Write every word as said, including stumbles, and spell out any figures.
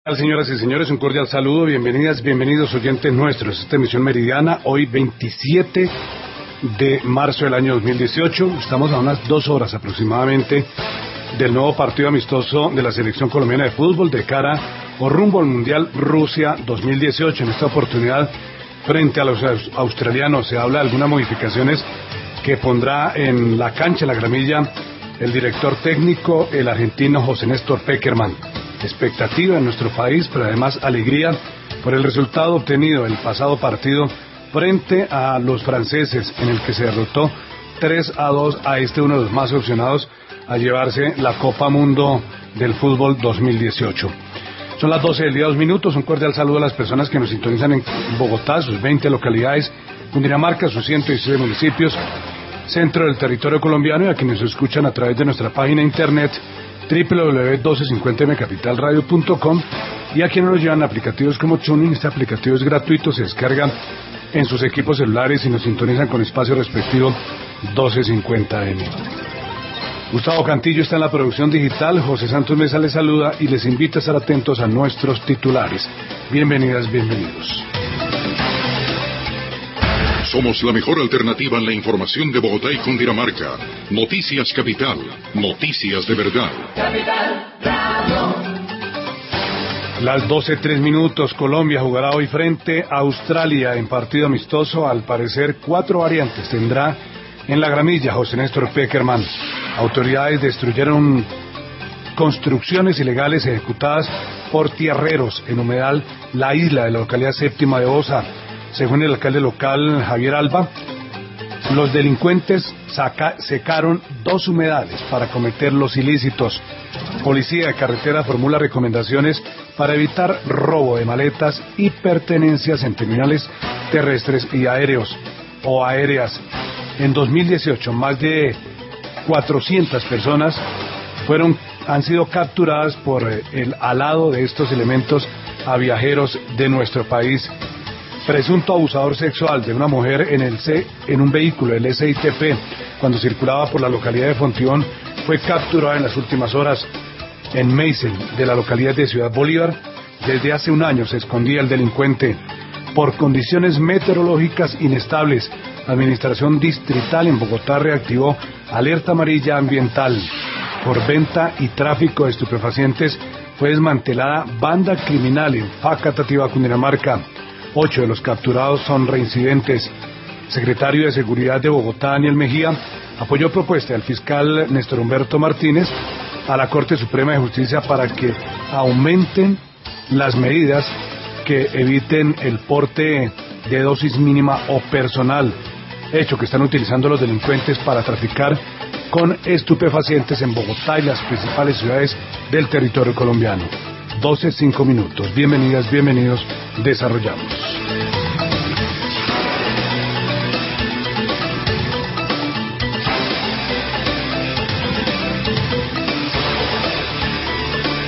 Señoras y señores, un cordial saludo, bienvenidas, bienvenidos oyentes nuestros. Esta emisión meridiana, hoy veintisiete de marzo del año dos mil dieciocho. Estamos a unas dos horas aproximadamente del nuevo partido amistoso de la selección colombiana de fútbol de cara o rumbo al Mundial Rusia dos mil dieciocho. En esta oportunidad, frente a los australianos, se habla de algunas modificaciones que pondrá en la cancha, en la gramilla, el director técnico, el argentino José Néstor Pekerman. Expectativa en nuestro país, pero además alegría por el resultado obtenido el pasado partido frente a los franceses, en el que se derrotó tres a dos a este uno de los más opcionados a llevarse la Copa Mundo del Fútbol dos mil dieciocho. Son las doce del día, dos minutos. Un cordial saludo a las personas que nos sintonizan en Bogotá, sus veinte localidades, Cundinamarca, sus ciento dieciséis municipios, centro del territorio colombiano, y a quienes nos escuchan a través de nuestra página internet doble u doble u doble u punto doce cincuenta eme capital radio punto com, y a quienes nos llevan aplicativos como Tuning. Este aplicativo es gratuito, se descarga en sus equipos celulares y nos sintonizan con espacio respectivo doce cincuenta eme. Gustavo Cantillo está en la producción digital, José Santos Mesa les saluda y les invita a estar atentos a nuestros titulares. Bienvenidas, bienvenidos. Somos la mejor alternativa en la información de Bogotá y Cundinamarca. Noticias Capital, noticias de verdad. Capital Radio. Las doce tres minutos, Colombia jugará hoy frente a Australia en partido amistoso. Al parecer, cuatro variantes tendrá en la gramilla José Néstor Pekerman. Autoridades destruyeron construcciones ilegales ejecutadas por tierreros en Humedal, la isla de la localidad séptima de Osa. Según el alcalde local, Javier Alba, los delincuentes saca, secaron dos humedales para cometer los ilícitos. Policía de carretera formula recomendaciones para evitar robo de maletas y pertenencias en terminales terrestres y aéreos o aéreas. En dos mil dieciocho, más de cuatrocientas personas fueron, han sido capturadas por el alado de estos elementos a viajeros de nuestro país. Presunto abusador sexual de una mujer en el C, en un vehículo del S I T P cuando circulaba por la localidad de Fontibón fue capturado en las últimas horas. En Meisel, de la localidad de Ciudad Bolívar, desde hace un año se escondía el delincuente. Por condiciones meteorológicas inestables, la Administración Distrital en Bogotá reactivó alerta amarilla ambiental. Por venta y tráfico de estupefacientes fue desmantelada banda criminal en Facatativá, Cundinamarca. Ocho de los capturados son reincidentes. Secretario de Seguridad de Bogotá, Daniel Mejía, apoyó propuesta del fiscal Néstor Humberto Martínez a la Corte Suprema de Justicia para que aumenten las medidas que eviten el porte de dosis mínima o personal, hecho que están utilizando los delincuentes para traficar con estupefacientes en Bogotá y las principales ciudades del territorio colombiano. doce cinco minutos. Bienvenidas, bienvenidos. Desarrollamos.